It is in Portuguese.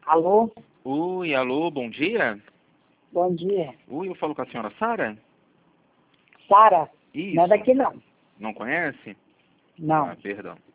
Alô? Oi, alô, bom dia. Bom dia. Oi, eu falo com a senhora Sara? Sara? Isso. Não é daqui não. Não conhece? Não. Ah, perdão.